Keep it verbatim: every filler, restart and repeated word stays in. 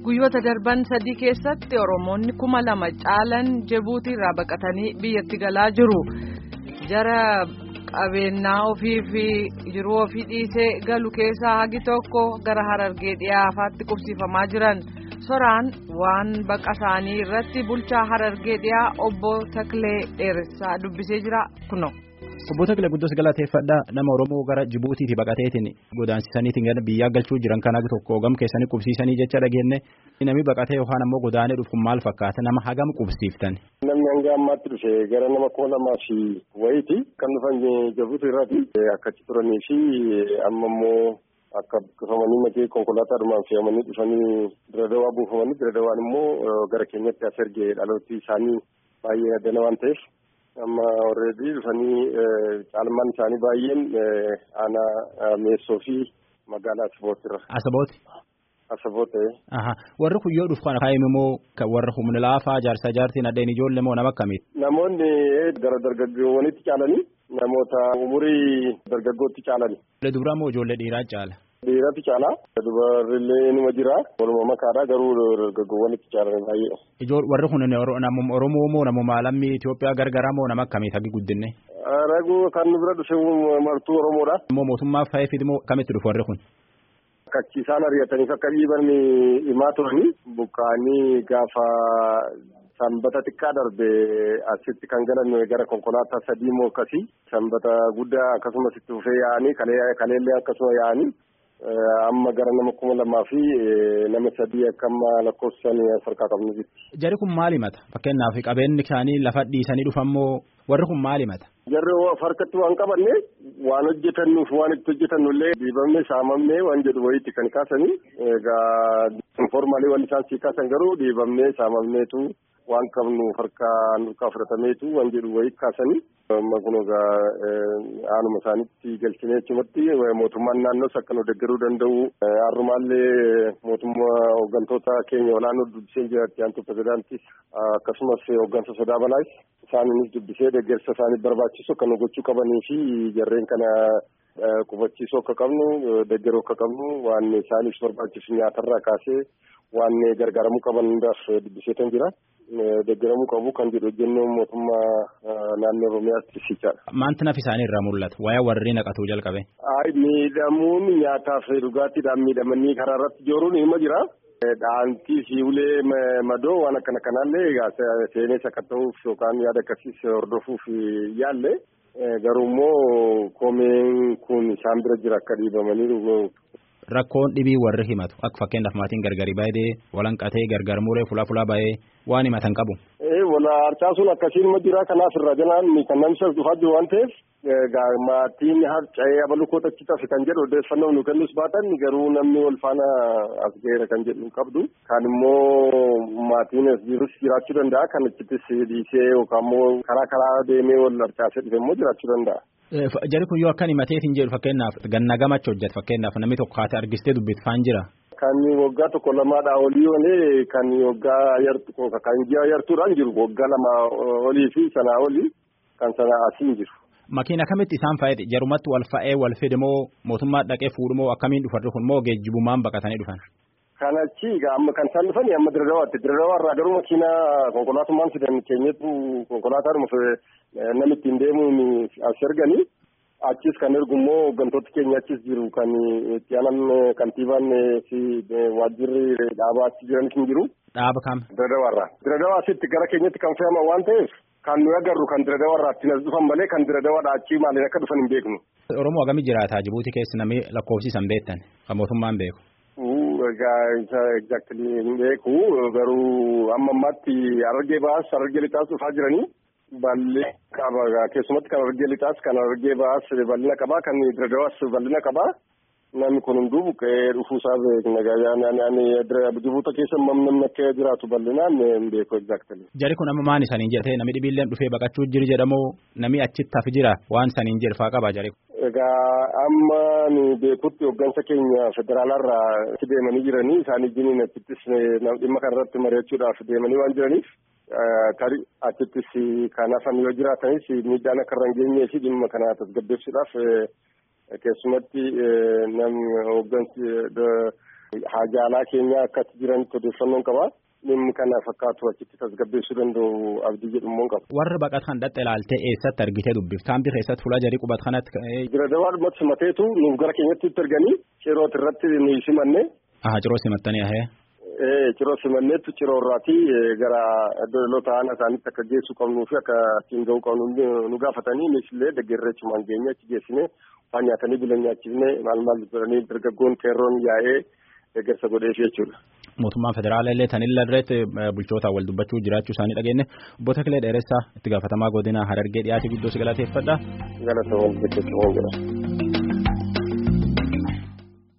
Guyyoota darban sadii keessatti Oromoonni kuma lama caalan Jibuutii irraa baqatanii biyyatti galaa jiru. Jara qabeenyaa ofii fi jiruu ofii dhiisee galu keessaa hagi tokko gara Harargee dhiyaafaatti qubsiifamaa jiran. Soraan waan baqa isaanii irratti bulchaa Harargee dhiyaa obbo Taklee Dheeressaa dubbisee jira kuno. Obbo Taklee guddoos galateeffadhaa nama Oromoo gara Jibuutiitti baqateetiin godaansisaniitiin gara biyyaa galchuu jiran kan hagi tokko hogam keessanii qubsiisanii jecha dhageenye namni baqatee yookaan ammoo godaanee dhufu maal fakkaata nama hagam qubsiiftan. Namni hanga ammaatti dhufe gara nama kuma lamaa fi wayiiti kan dhufan Jibuutii irraati akkatti turanii fi amma immoo akka buqqifamanii makee konkolaataadhumaan fe'amanii dhufanii Diradawaa buufamanii Diradawaan immoo gara keenyatti as ergee dhaloottii isaanii baay'ee addana waan ta'eef amma already dhufanii caalmaan isaanii baay'een aanaa Meessoo fi magaalaa Asabootirra. Asabooti. Asaboote. Aha warri kun yoo dhufu kana kaa'ime moo warra humna laafaa jaarsa jaartiin addeen ijoollee moo nama akkamiiti? Namoonni gara dargaggoowwanitti caalanii namoota umurii dargaggootti caalanii. Dubraa moo ijoollee dhiiraa caala? Dhiiratu caala. Dubarrillee nima jira. Walumaa makaadhaa garuu dargaggoowwanitti caalanii baay'ee. Ijoollee warri kun namuma Oromoo moo namuma lammii Itoophiyaa gargaraa moo nama akkamiiti hagi guddinne? Raguu kan bira dhufe martuu Oromoodha. Moo mootummaa fa'ee fidimoo kamitti dhufu warri kun? Kachiisaan ari'ataniif akka dhiiban himaa turanii buqqaanii gaafa sanbata xiqqaa darbe asitti kan galan gara konkolaataa sadii moo akkasii sanbata guddaa akkasumas itti fufee yaa'anii kaleellee akkasuma yaa'anii amma gara nama kuma lamaa fi nama sadii akka amma lakkoofsan harkaa qabnu jirti. Jarri kun maal himata? Fakkeenyaaf qabeenyi isaanii lafa dhiisanii dhufammoo warri kun maal himata? Jarri harkatti waan qabanne waan hojjetannuuf waan itti hojjetannullee dhiibamne saamamne waan jedhu wayiitti kan kaasanii egaa informaalii waan isaan sii kaasan garuu dhiibamne saamamneetu waan qabnu harkaa nurkaa fudhatameetu waan jedhu wayii kaasanii amma kun egaa aanuma isaanitti galchinee achumatti mootummaan naannoos akka nu deeggaruu danda'u har'umaallee mootummaa hooggantoota keenya olaanoo dubbisee jiraatti aantu pirezidaantis akkasumas hooggansa sodaa balaas isaaniinis dubbisee deeggarsa isaanii barbaachisu akka nu gochuu qabanii fi jarreen kana qubachiisuu akka qabnu deeggaruu akka qabnu waan isaaniif barbaachisu nyaatarraa kaasee waan gargaaramuu qaban hundaaf dubbiseetan jira. Deeggaramuu qabu kan jedhu hojjennoo mootummaa naannoo Oromiyaatti sichaadha. Maanti nafi isaanii irraa mul'ata? Waa'ee warri naqatuu jalqabe? Ayi miidhamuun nyaataa fi dhugaatiidhaan miidhamanii karaa irratti jooruun hima jira. Dhaantii fi ulee madoo waan akkana kanaallee seenes akka ta'uuf yookaan yaada akkasiis hordofuuf yaalle garuu immoo koomeen kun isaan bira jira akka dhiibamanii. Rakkoon dhibii warri himatu akka fakkeenyaaf maatiin gargari baay'ee walanqatee gargarmuuree fulaa fulaa baay'ee waan himatan qabu. Ee wala harcaasuun akkasiin ma jira kanaaf irra jalaan kan namni dhufaa jiru waan ta'eef maatiin harca'ee abaluu kootachi tafe kan jedhu odeeffannoo nu kennus baatan garuu namni wal faana as ga'eera kan jedhu qabdu kan immoo maatiin as jirus jiraachuu danda'a kan achittis dhiisee yookaan immoo karaa karaa deemee wal harcaasee dhufe immoo jiraachuu danda'a. Jarri kun yoo akkan himateetiin jedhu fakkeenyaaf ganna gamacha hojjeta fakkeenyaaf namni tokko haati argistee dubbifaan jira. Kan waggaa tokko lamaadhaa olii olee kan waggaa yartuu kan ji'a yartuudhaan jiru waggaa lama olii fi sanaa olii kan sana asiin jiru. Makiina kamitti isaan fa'eeti jarumatti wal fa'ee wal fidemoo mootummaa dhaqee fuudhumoo akkamiin dhufan kun moo geejjibumaan baqatanii dhufan? Kan achi amma kan isaan dhufanii amma Diradawaatti Diradawaa irraa garuu makiina konkolaatummaan fidan keenyatti konkolaataadhuma namni ittiin deemuun as erganii achis kan ergu immoo hooggantoota keenya achis jiru kan itti aanan kantiibaan fi waajjirri dhaabaa achi jiranis ni jiru. Dhaaba kam? Diradawaa irraa. Diradawaa asitti gara keenyatti kan fe'aman waan ta'eef kan nuyi agarru kan Diradawaa irraa ittiin as dhufan malee kan Diradawaadhaa achii maaliin akka dhufan hin beeknu. Oromoo hagamii jiraata Jibuutii keessa namni lakkoofsisan beektan kan mootummaan beeku. Egaa exactly hin beeku garuu amma ammaatti Harargee baas Harargee lixaas dhufaa jiranii bal'ee qaba keessumatti kan Harargee lixaas kan Harargee baas bal'ina qabaa kan Diradawaas bal'ina qabaa namni kun hunduu buqqee dhufuusaa beekna Jibuutii keessa namni akka jiraatu bal'inaan hin beeku exactly. Jarri kun amma maan isaniin jedhee namni dhibiilleen dhufee baqachuu jiri jedhamoo namni achitti hafi jira waan isaniin jedhfaa qaba jarri. Egaa amma nu beekutti hooggansa keenya federaalarraa itti deemanii jiranii isaanii jiniin achittis dhimma kanarratti mari'achuudhaaf deemanii waan jiraniif tarii achittis kan hafan yoo jiraatanis miidhaan akka irra hin geenyee fi dhimma kana tasgabbeessuudhaaf keessumatti namni hooggansi Haajaalaa keenya akkatti jiranitti odeeffannoon qaba. Dhimmi kana fakkaatu achitti tasgabbeessuu danda'u abdii jedhamuun qaba. Warra baqatan dhadha ilaaltee eessatti argitee dubbifte? Kaambii keessatti fuula jarii qubat kanatti. Jira dawaadhumatti simateetu nuuf gara keenyatti itti arganii cirooti irratti nuyi simanne. Aha ciroo simattanii ahee. Ee ciroo simanneetu ciroo irraati gara dhaloota aanaa isaaniitti akka geessuu qabnuu fi akka ittiin ga'uu qabnu nu gaafatanii innis illee deeggarree cimaan geenye achi geessine waan nyaatanii bilan nyaachifne maal maal godhanii dargaggoon qeerroon yaa'ee deeggarsa godheef jechuudha. Mootummaan federaalaa illee tanilla irratti bulchootaan wal dubbachuu jiraachuu isaanii dhageenye obbo Takilee Dheeressaa itti gaafatamaa godina Harargee dhiyaate guddoo si galateeffadha. Galatoomuu jechuudha.